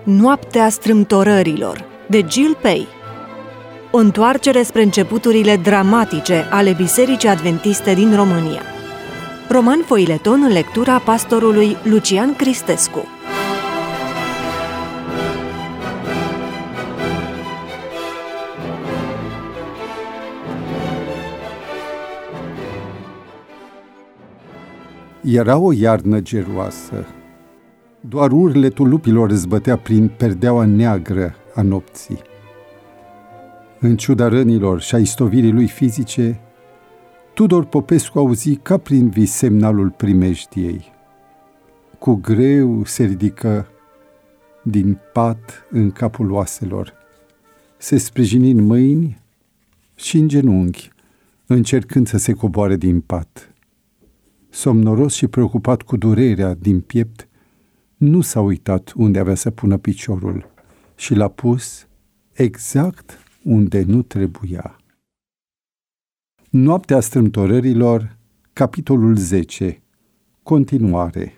Noaptea strâmtorărilor, de Jill Pei. O întoarcere spre începuturile dramatice ale Bisericii Adventiste din România. Roman foileton în lectura pastorului Lucian Cristescu. Era o iarnă geroasă. Doar urletul lupilor zbătea prin perdeaua neagră a nopții. În ciuda rănilor și a istovirii lui fizice, Tudor Popescu auzi ca prin vis semnalul primejdiei. Cu greu se ridică din pat în capul oaselor. Se sprijini în mâini și în genunchi, încercând să se coboare din pat. Somnoros și preocupat cu durerea din piept, nu s-a uitat unde avea să pună piciorul și l-a pus exact unde nu trebuia. Noaptea strâmtorărilor, capitolul 10. Continuare.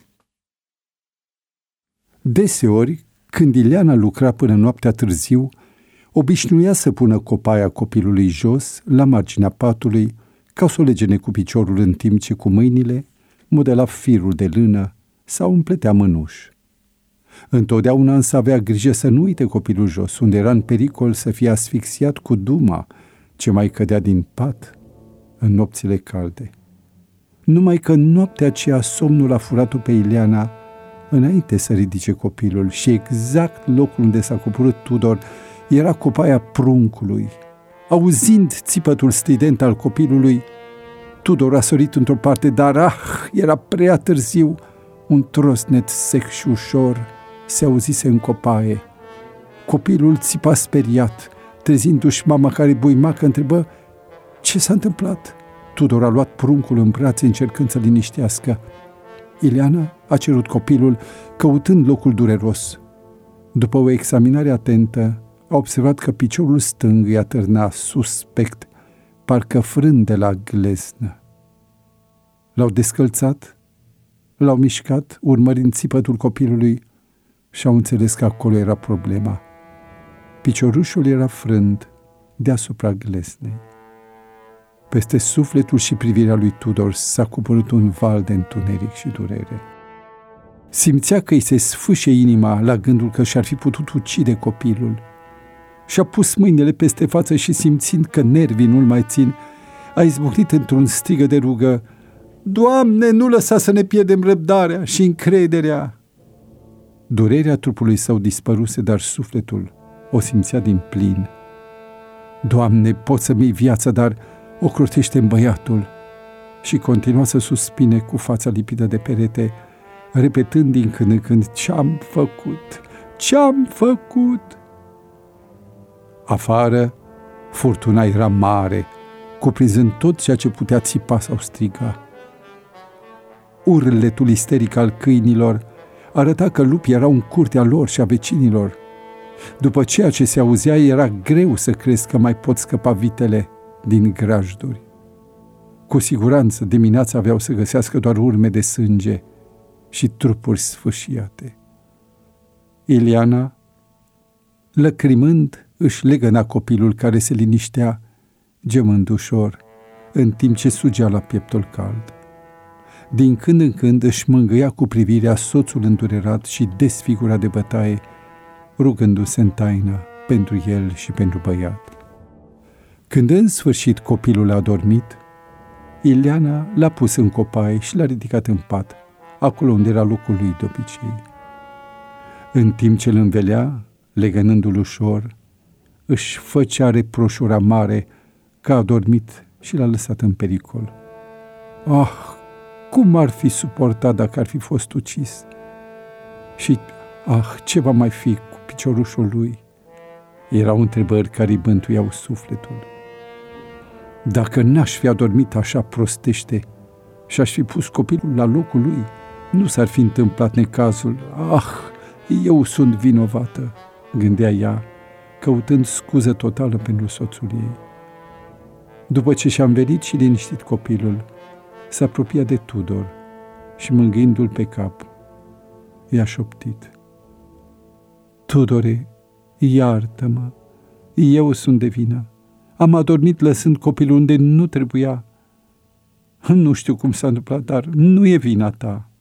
Deseori, când Ileana lucra până noaptea târziu, obișnuia să pună copaia copilului jos, la marginea patului, ca să o legene cu piciorul în timp ce cu mâinile modela firul de lână sau împletea mănuși. Întotdeauna însă avea grijă să nu uite copilul jos, unde era în pericol să fie asfixiat cu duma ce mai cădea din pat în nopțile calde. Numai că în noaptea aceea somnul a furat-o pe Ileana înainte să ridice copilul și exact locul unde s-a coborât Tudor era copaia pruncului. Auzind țipătul strident al copilului, Tudor a sărit într-o parte, dar era prea târziu. Un trosnet sec și ușor se auzise în copaie. Copilul țipa speriat, trezindu-și mama care buimacă întrebă: ce s-a întâmplat? Tudor a luat pruncul în brațe încercând să liniștească. Ileana a cerut copilul, căutând locul dureros. După o examinare atentă, a observat că piciorul stâng îi atârna suspect, parcă frânt de la gleznă. L-au descălțat, l-au mișcat, urmărind țipătul copilului, și au înțeles că acolo era problema. Piciorușul era frânt deasupra gleznei. Peste sufletul și privirea lui Tudor s-a coborât un val de întuneric și durere. Simțea că îi se sfâșie inima la gândul că și-ar fi putut ucide copilul. Și-a pus mâinile peste față și, simțind că nervii nu-l mai țin, a izbucnit într-un strigă de rugă: Doamne, nu lăsa să ne pierdem răbdarea și încrederea! Durerea trupului său dispăruse, dar sufletul o simțea din plin. Doamne, poți să-mi iei viața, dar ocrotește-mi băiatul! Și continua să suspine cu fața lipită de perete, repetând din când în când: ce-am făcut? Ce-am făcut? Afară, furtuna era mare, cuprinzând tot ceea ce putea țipa sau striga. Urletul isteric al câinilor arăta că lupii erau în curtea lor și a vecinilor. După ceea ce se auzea, era greu să crezi că mai pot scăpa vitele din grajduri. Cu siguranță dimineața aveau să găsească doar urme de sânge și trupuri sfâșiate. Ileana, lăcrimând, își legăna copilul care se liniștea, gemând ușor, în timp ce sugea la pieptul cald. Din când în când își mângâia cu privirea soțul îndurerat și desfigurat de bătaie, rugându-se în taină pentru el și pentru băiat. Când în sfârșit copilul a dormit, Ileana l-a pus în copaie și l-a ridicat în pat, acolo unde era locul lui de obicei. În timp ce îl învelea, legănându-l ușor, își făcea reproșuri amare că a dormit și l-a lăsat în pericol. Cum ar fi suportat dacă ar fi fost ucis? Și, ce va mai fi cu piciorușul lui? Erau întrebări care îi bântuiau sufletul. Dacă n-aș fi adormit așa prostește și aș fi pus copilul la locul lui, nu s-ar fi întâmplat necazul. Eu sunt vinovată, gândea ea, căutând scuză totală pentru soțul ei. După ce și-a învelit și liniștit copilul, s-a apropiat de Tudor și, mângâindu-l pe cap, i-a șoptit: Tudore, iartă-mă, eu sunt de vină. Am adormit lăsând copilul unde nu trebuia. Nu știu cum s-a întâmplat, dar nu e vina ta.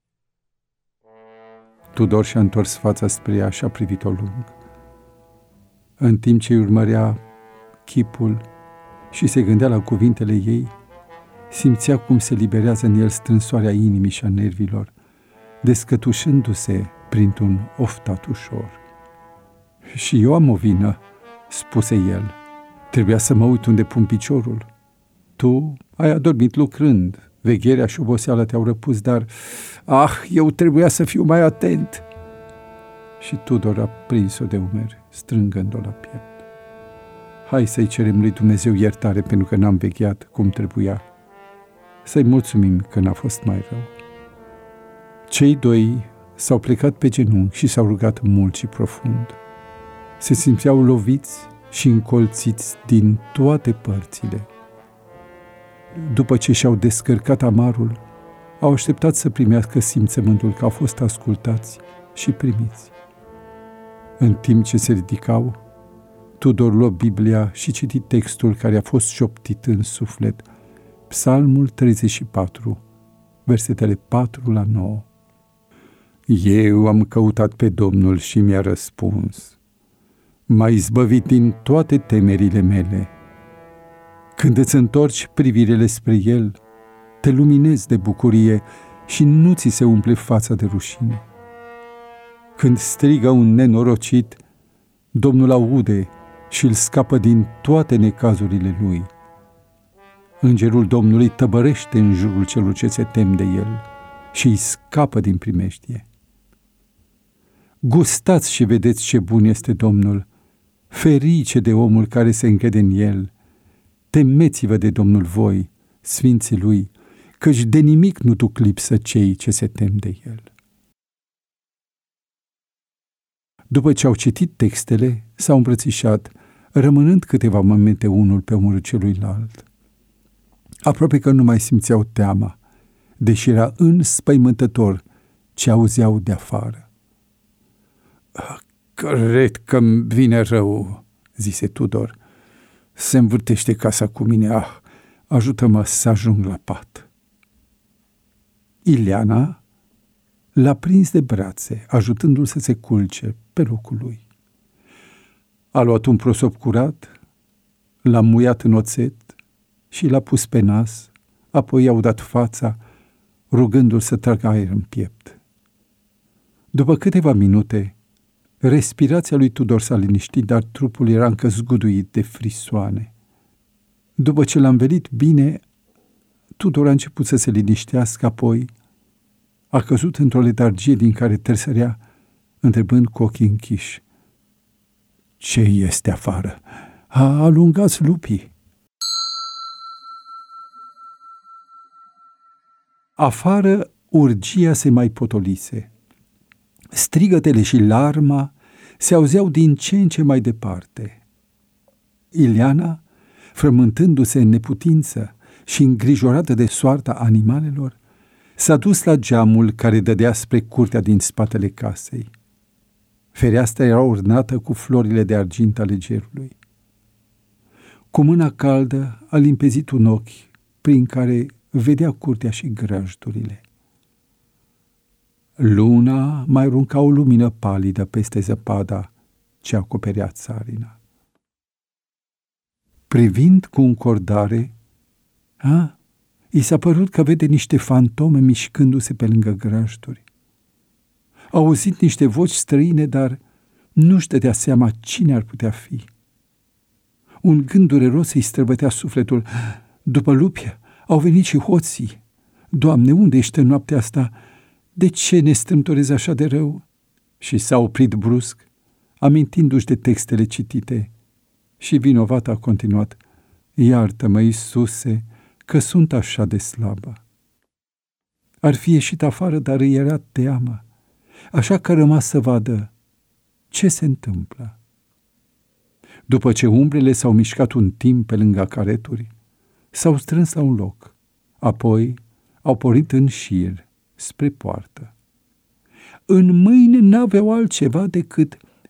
Tudor și-a întors fața spre ea și a privit-o lung. În timp ce îi urmărea chipul și se gândea la cuvintele ei, simțea cum se liberează în el strânsoarea inimii și a nervilor, descătușându-se printr-un oftat ușor. Și eu am o vină, spuse el. Trebuia să mă uit unde pun piciorul. Tu ai adormit lucrând, vegherea și oboseala te-au răpus, dar, eu trebuia să fiu mai atent. Și Tudor a prins-o de umeri, strângând-o la piept. Hai să-i cerem lui Dumnezeu iertare pentru că n-am vegheat cum trebuia. Să-i mulțumim că n-a fost mai rău. Cei doi s-au plecat pe genunchi și s-au rugat mult și profund. Se simțeau loviți și încolțiți din toate părțile. După ce și-au descărcat amarul, au așteptat să primească simțământul că au fost ascultați și primiți. În timp ce se ridicau, Tudor luă Biblia și citi textul care a fost șoptit în suflet, Psalmul 34, versetele 4-9. Eu am căutat pe Domnul și mi-a răspuns. M-a izbăvit din toate temerile mele. Când îți întorci privirile spre El, te luminezi de bucurie și nu ți se umple fața de rușine. Când strigă un nenorocit, Domnul aude și îl scapă din toate necazurile lui. Îngerul Domnului tăbărește în jurul celor ce se tem de El și îi scapă din primejdie. Gustați și vedeți ce bun este Domnul, ferice de omul care se încrede în El. Temeți-vă de Domnul voi, sfinții Lui, căci de nimic nu duc lipsă cei ce se tem de El. După ce au citit textele, s-au îmbrățișat, rămânând câteva momente unul pe umărul celuilalt. Aproape că nu mai simțeau teama, deși era înspăimântător ce auzeau de afară. Cred că-mi vine rău, zise Tudor. Se învârtește casa cu mine, ajută-mă să ajung la pat. Ileana l-a prins de brațe, ajutându-l să se culce pe locul lui. A luat un prosop curat, l-a muiat în oțet și l-a pus pe nas, apoi i-au dat fața, rugându-l să tragă aer în piept. După câteva minute, respirația lui Tudor s-a liniștit, dar trupul era încă zguduit de frisoane. După ce l-a învelit bine, Tudor a început să se liniștească, apoi a căzut într-o letargie din care tresărea, întrebând cu ochii închiși. Ce este afară? Alungați lupii! Afară urgia se mai potolise. Strigătele și larma se auzeau din ce în ce mai departe. Ileana, frământându-se în neputință și îngrijorată de soarta animalelor, s-a dus la geamul care dădea spre curtea din spatele casei. Fereastra era ornată cu florile de argint ale gerului. Cu mâna caldă a limpezit un ochi prin care vedea curtea și grăjdurile. Luna mai arunca o lumină palidă peste zăpada ce acoperea țarina. Privind cu încordare, i s-a părut că vede niște fantome mișcându-se pe lângă grajduri. A auzit niște voci străine, dar nu-și dădea seama cine ar putea fi. Un gând dureros îi străbătea sufletul. După lupi au venit și hoții. Doamne, unde ești în noaptea asta? De ce ne strâmtorezi așa de rău? Și s-a oprit brusc, amintindu-și de textele citite. Și vinovat a continuat. Iartă-mă, Iisuse, că sunt așa de slabă. Ar fi ieșit afară, dar îi era teamă, așa că a rămas să vadă ce se întâmplă. După ce umbrele s-au mișcat un timp pe lângă careturi, s-au strâns la un loc, apoi au pornit în șir spre poartă. În mâini n-aveau altceva decât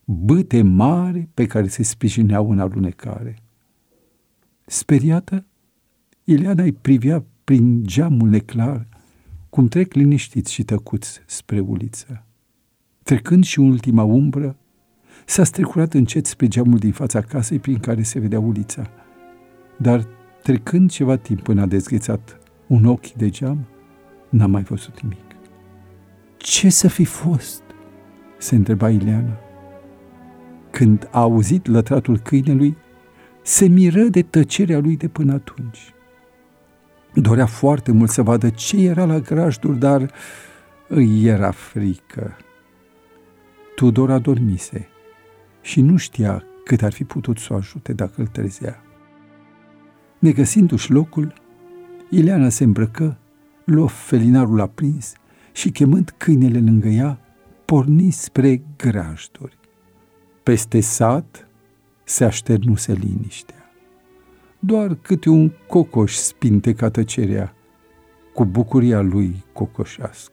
bâte mari pe care se sprijineau în alunecare. Speriată, Ileana îi privea prin geamul neclar, cum trec liniștiți și tăcuți spre uliță. Trecând și ultima umbră, s-a strecurat încet spre geamul din fața casei prin care se vedea ulița, dar trecând ceva timp până a dezghețat un ochi de geam, n-a mai văzut nimic. Ce să fi fost? Se întreba Ileana. Când a auzit lătratul câinelui, se miră de tăcerea lui de până atunci. Dorea foarte mult să vadă ce era la grajduri, dar îi era frică. Tudor adormise și nu știa cât ar fi putut să o ajute dacă îl trezea. Negăsindu-și locul, Ileana se îmbrăcă, luă felinarul aprins și, chemând câinele lângă ea, porni spre grajduri. Peste sat se așternuse liniștea. Doar câte un cocoș spinteca tăcerea cu bucuria lui cocoșească.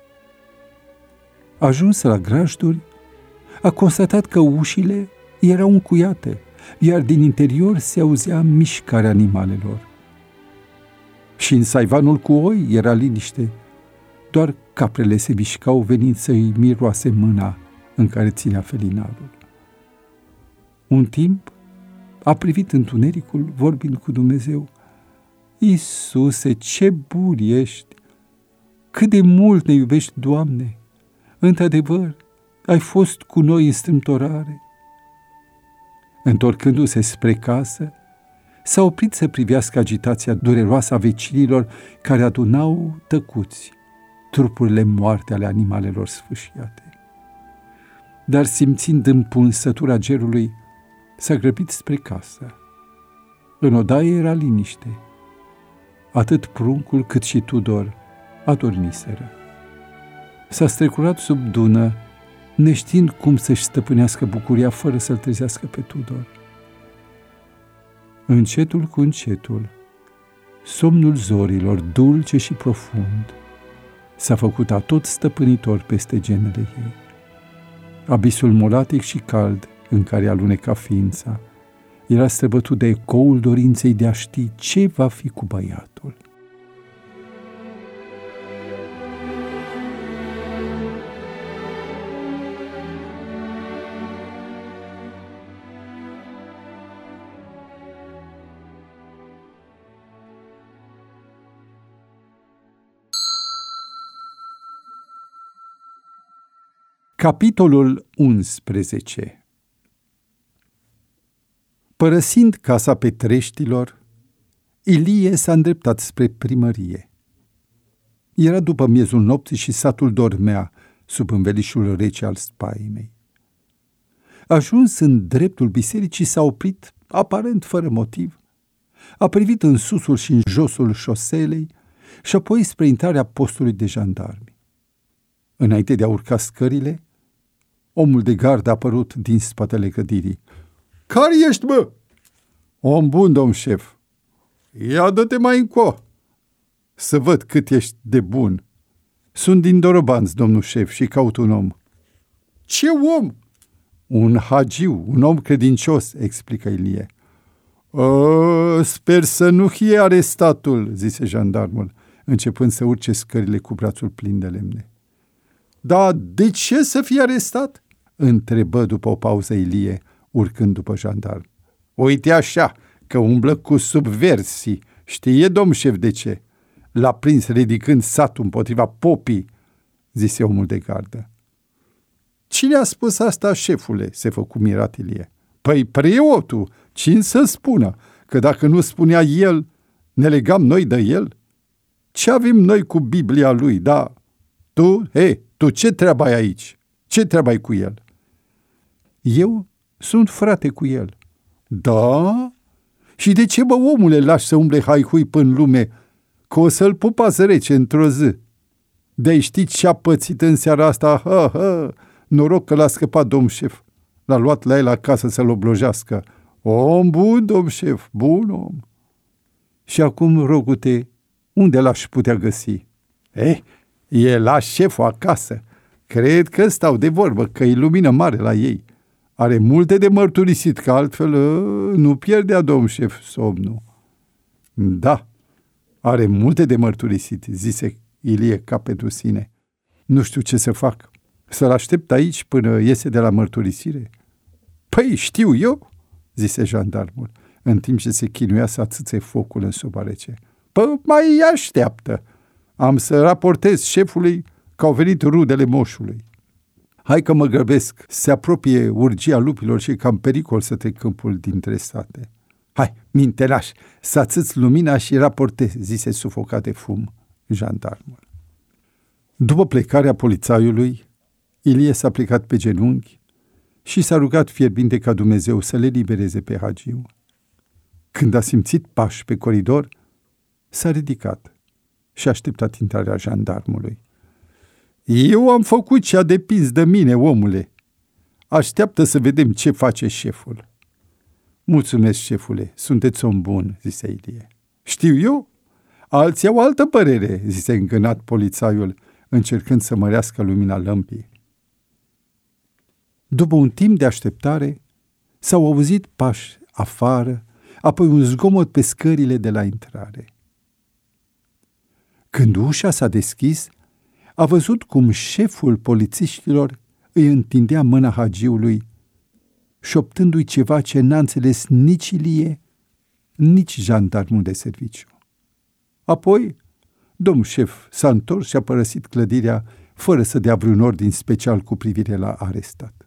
Ajuns la grajduri, a constatat că ușile erau încuiate, iar din interior se auzea mișcarea animalelor. Și în saivanul cu oi era liniște, doar caprele se mișcau venind să-i miroase mâna în care ținea felinarul. Un timp a privit întunericul, vorbind cu Dumnezeu: Iisuse, ce bun ești! Cât de mult ne iubești, Doamne! Într-adevăr, ai fost cu noi în strâmtorare. Întorcându-se spre casă, s-a oprit să privească agitația dureroasă a vecinilor care adunau tăcuți trupurile moarte ale animalelor sfâșiate. Dar simțind împunsătura gerului, s-a grăbit spre casă. În odaie era liniște. Atât pruncul cât și Tudor adormiseră. S-a strecurat sub dună, neștiind cum să-și stăpânească bucuria fără să-l trezească pe Tudor. Încetul cu încetul, somnul zorilor, dulce și profund, s-a făcut atot stăpânitor peste genele ei. Abisul molatic și cald în care aluneca ființa era străbătut de ecoul dorinței de a ști ce va fi cu băiatul. Capitolul 11. Părăsind casa Petreștilor, Ilie s-a îndreptat spre primărie. Era după miezul nopții și satul dormea sub învelișul rece al spaimei. Ajuns în dreptul bisericii, s-a oprit, aparent fără motiv. A privit în susul și în josul șoselei și apoi spre intrarea postului de jandarmi. Înainte de a urca scările, omul de gardă a apărut din spatele clădirii. Care ești, bă? Om bun, domn șef. Ia dă-te mai înco, să văd cât ești de bun. Sunt din Dorobanți, domnul șef, și caut un om. Ce om? Un hagiu, un om credincios, explică Ilie. Sper să nu fie arestatul, zise jandarmul, începând să urce scările cu brațul plin de lemne. Da, de ce să fie arestat? Întrebă după o pauză Ilie, urcând după jandarm. Uite așa, că umblă cu subversii. Știe, domn șef, de ce? L-a prins ridicând satul împotriva popii, zise omul de gardă. Cine a spus asta, șefule? Se făcu mirat Ilie. Păi preotul, cine să spună? Că dacă nu spunea el, ne legam noi de el? Ce avem noi cu Biblia lui, da? Tu ce treabă ai aici? Ce treabă ai cu el? Eu sunt frate cu el. Da? Și de ce, bă, omule, lași să umble haihui până lume, că o să-l pupați rece într-o zi? De-ai ști ce-a pățit în seara asta? Noroc că l-a scăpat, domn șef. L-a luat la el acasă să-l oblojească. Om bun, domn șef, bun om. Și acum, rogu-te, unde l-aș putea găsi? E la șeful acasă. Cred că stau de vorbă, că e lumină mare la ei. Are multe de mărturisit, că altfel nu pierdea domn șef somnul. Da, are multe de mărturisit, zise Ilie ca pentru sine. Nu știu ce să fac. Să-l aștept aici până iese de la mărturisire? Păi, știu eu, zise jandarmul, în timp ce se chinuia să ațâțe focul în soba rece. Păi, mai așteaptă. Am să raportez șefului că au venit rudele moșului. Hai că mă grăbesc, se apropie urgia lupilor și e cam pericol să trec câmpul dintre sate. Hai, mintenaș, să ațâți lumina și raportez, zise sufocat de fum jandarmul. După plecarea polițaiului, Ilie s-a plecat pe genunchi și s-a rugat fierbinte ca Dumnezeu să le libereze pe Hagiu. Când a simțit pași pe coridor, s-a ridicat și a așteptat intrarea jandarmului. Eu am făcut ce a depins de mine, omule. Așteaptă să vedem ce face șeful. Mulțumesc, șefule, sunteți om bun, zise Ilie. Știu eu? Alții au altă părere, zise îngânat polițaiul, încercând să mărească lumina lămpii. După un timp de așteptare, s-au auzit pași afară, apoi un zgomot pe scările de la intrare. Când ușa s-a deschis, a văzut cum șeful polițiștilor îi întindea mâna Hagiului, șoptându-i ceva ce n-a înțeles nici Ilie, nici jandarmul de serviciu. Apoi, domn șef s-a întors și a părăsit clădirea fără să dea vreun ordin special cu privire la arestat.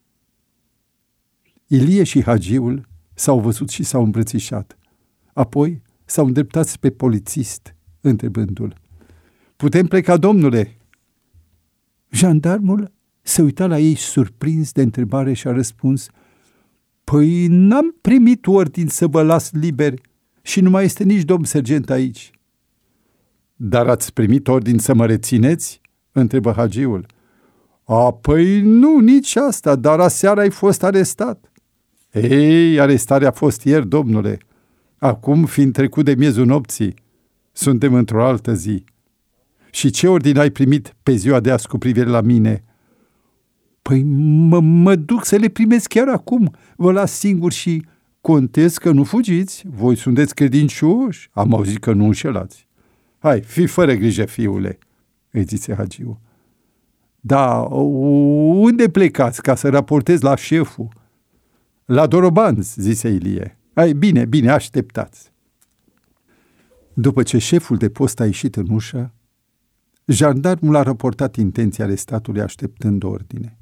Ilie și Hagiul s-au văzut și s-au îmbrățișat. Apoi s-au îndreptat spre polițist, întrebându-l: Putem pleca, domnule? Jandarmul se uita la ei surprins de întrebare și a răspuns: Păi n-am primit ordin să vă las liberi și nu mai este nici domn sergent aici. Dar ați primit ordin să mă rețineți? Întrebă Hagiul. Păi nu, nici asta, dar aseară ai fost arestat. Ei, arestarea a fost ieri, domnule. Acum, fiind trecut de miezul nopții, suntem într-o altă zi. Și ce ordine ai primit pe ziua de azi cu privire la mine? Păi mă duc să le primesc chiar acum. Vă las singur și contez că nu fugiți. Voi sunteți credincioși. Am auzit că nu înșelați. Hai, fii fără grijă, fiule, îi zise Hagiu. Da, unde plecați ca să raportez la șeful? La Dorobanz, zise Ilie. Hai, bine, așteptați. După ce șeful de post a ieșit în ușă, jandarmul a raportat intenția arestatului așteptând ordine.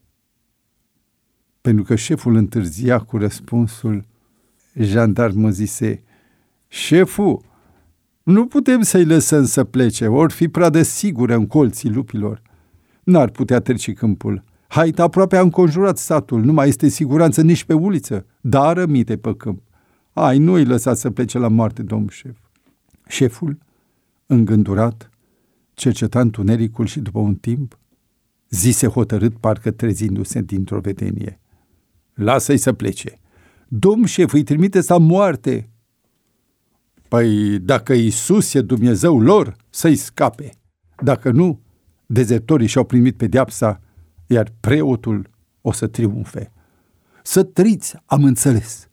Pentru că șeful întârzia cu răspunsul, jandarmul zise: Șeful, nu putem să-i lăsăm să plece, ori fi pradă sigură în colții lupilor. N-ar putea trece câmpul. Haita aproape a înconjurat satul, nu mai este siguranță nici pe uliță, dar rămite pe câmp. Nu-i lăsa să plece la moarte, domn șef. Șeful, îngândurat, cerceta întunericul și după un timp zise hotărât, parcă trezindu-se dintr-o vedenie: Lasă-i să plece. Domn șef, îi trimite la moarte. Păi dacă Iisus e Dumnezeu lor, să-i scape. Dacă nu, dezertorii și-au primit pedeapsa, iar preotul o să triumfe. Să triți, am înțeles.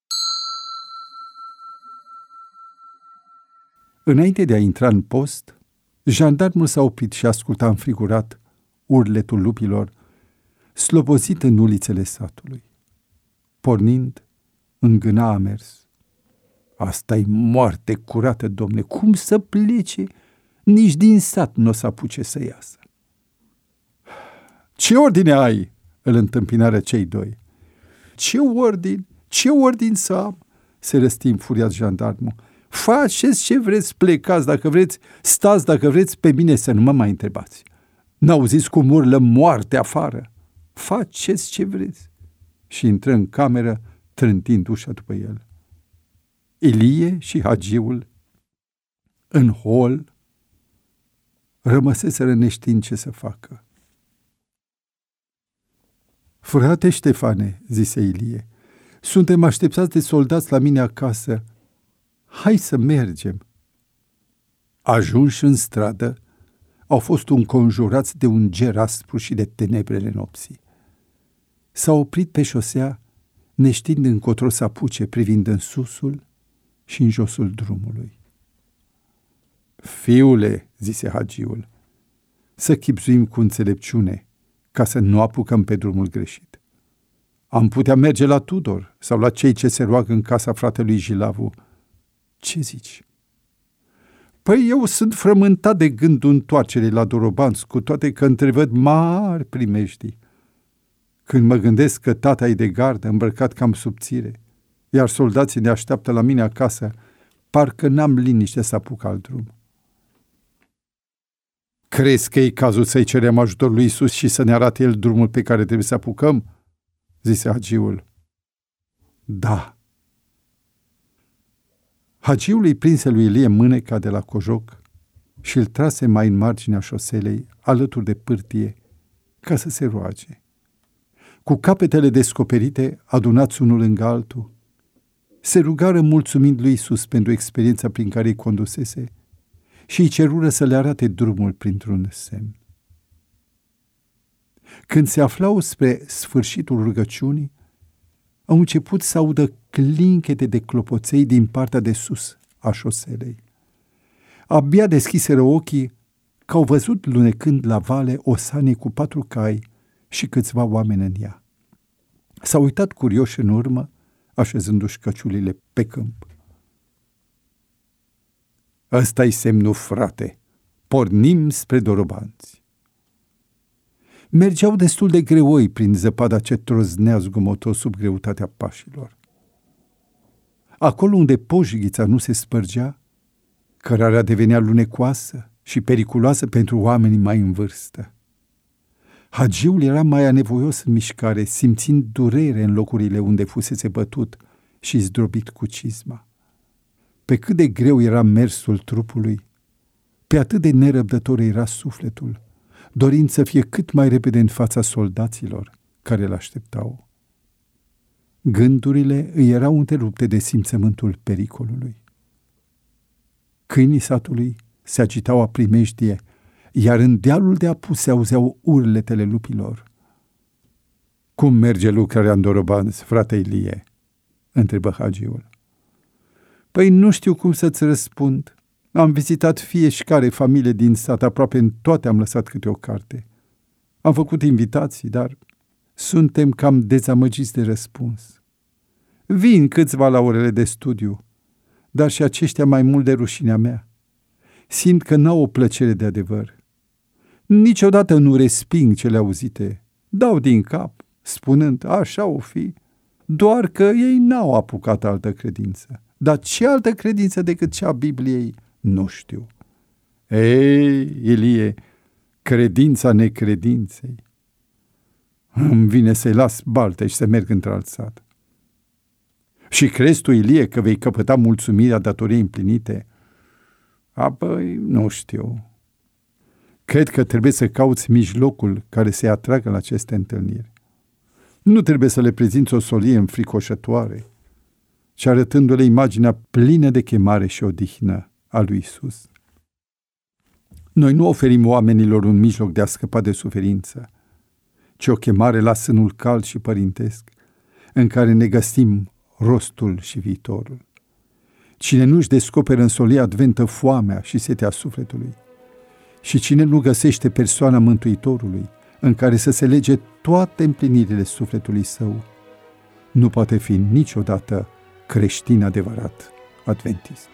Înainte de a intra în post, jandarmul s-a oprit și asculta înfrigurat urletul lupilor, slobozit în ulițele satului. Pornind, îngâna a mers. Asta-i moarte curată, domne, cum să plece? Nici din sat nu o să apuce să iasă. Ce ordine ai? Îl întâmpinară cei doi. Ce ordin să am? Se răsti înfuriat jandarmul. Faceți ce vreți, plecați dacă vreți, stați dacă vreți, pe mine să nu mă mai întrebați. N-auziți cum urlă moarte afară? Faceți ce vreți. Și intră în cameră, trântind ușa după el. Ilie și Hagiul, în hol, rămăseseră neștiind ce să facă. Frate Ștefane, zise Ilie, suntem așteptați de soldați la mine acasă. Hai să mergem. Ajunși în stradă, au fost înconjurați de un ger aspru și de tenebrele nopții. s-a oprit pe șosea, neștiind încotro să apuce, privind în susul și în josul drumului. Fiule, zise hagiul, să chibzuim cu înțelepciune, ca să nu apucăm pe drumul greșit. Am putea merge la Tudor sau la cei ce se roagă în casa fratelui Jilavu. Ce zici? Păi eu sunt frământat de gândul întoarcerii la Dorobanți, cu toate că întrevăd mari primejdii. Când mă gândesc că tata e de gardă, îmbrăcat cam subțire, iar soldații ne așteaptă la mine acasă, parcă n-am liniște să apuc alt drum. Crezi că e cazul să-i cerem ajutorul lui Iisus și să ne arate El drumul pe care trebuie să apucăm? Zise hagiul. Da. Hagiul îi prinse lui Ilie mâneca de la cojoc și îl trase mai în marginea șoselei, alături de pârtie, ca să se roage. Cu capetele descoperite, adunați unul lângă altul, se rugară mulțumind lui Iisus pentru experiența prin care îi condusese și îi cerură să le arate drumul printr-un semn. Când se aflau spre sfârșitul rugăciunii, au început să audă clinchete de clopoței din partea de sus a șoselei. Abia deschiseră ochii că au văzut lunecând la vale o sanie cu 4 cai și câțiva oameni în ea. S-au uitat curioși în urmă, așezându-și căciulile pe câmp. Ăsta-i semnul, frate. Pornim spre Dorobanți. Mergeau destul de greoi prin zăpada ce troznea zgomotos sub greutatea pașilor. Acolo unde pojghița nu se spărgea, cărarea devenea lunecoasă și periculoasă pentru oamenii mai în vârstă. Hagiul era mai anevoios în mișcare, simțind durere în locurile unde fusese bătut și zdrobit cu cizma. Pe cât de greu era mersul trupului, pe atât de nerăbdător era sufletul, dorind să fie cât mai repede în fața soldaților care îl așteptau. Gândurile îi erau întrerupte de simțământul pericolului. Câinii satului se agitau a primejdie, iar în dealul de apus se auzeau urletele lupilor. Cum merge lucrarea în Dorobanți, frate Ilie?" întrebă hagiul. Păi nu știu cum să-ți răspund. Am vizitat fiecare familie din sat, aproape în toate am lăsat câte o carte. Am făcut invitații, dar suntem cam dezamăgiți de răspuns. Vin câțiva la orele de studiu, dar și aceștia mai mult de rușinea mea. Simt că n-au o plăcere de adevăr. Niciodată nu resping cele auzite. Dau din cap, spunând, așa o fi, doar că ei n-au apucat altă credință. Dar ce altă credință decât cea a Bibliei? Nu știu. Ei, Ilie, credința necredinței. Îmi vine să-i las baltă și să merg într-alt sat. Și crezi tu, Ilie, că vei căpăta mulțumirea datoriei împlinite? Apoi, nu știu. Cred că trebuie să cauți mijlocul care să-i atragă la aceste întâlniri. Nu trebuie să le prezinți o solie înfricoșătoare, ci arătându-le imaginea plină de chemare și odihnă a lui Iisus. Noi nu oferim oamenilor un mijloc de a scăpa de suferință, ci o chemare la sânul cald și părintesc, în care ne găsim rostul și viitorul. Cine nu-și descoperă în solia adventă foamea și setea sufletului, și cine nu găsește persoana Mântuitorului, în care să se lege toate împlinirile sufletului său, nu poate fi niciodată creștin adevărat adventist.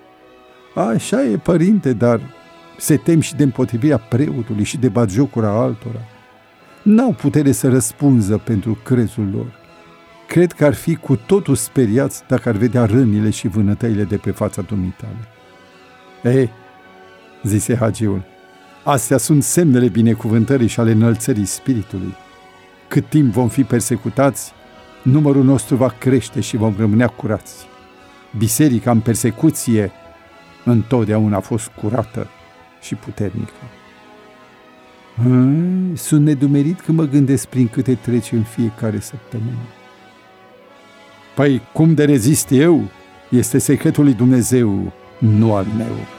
Așa e, părinte, dar se tem și de împotrivirea preotului și de batjocura altora. N-au putere să răspunză pentru crezul lor. Cred că ar fi cu totul speriați dacă ar vedea rănile și vânătăile de pe fața dumitale. Ei, zise hagiul, astea sunt semnele binecuvântării și ale înălțării spiritului. Cât timp vom fi persecutați, numărul nostru va crește și vom rămâne curați. Biserica în persecuție întotdeauna a fost curată și puternică. Sunt nedumerit când mă gândesc prin câte treci în fiecare săptămână. Păi cum de rezist eu? Este secretul lui Dumnezeu, nu al meu.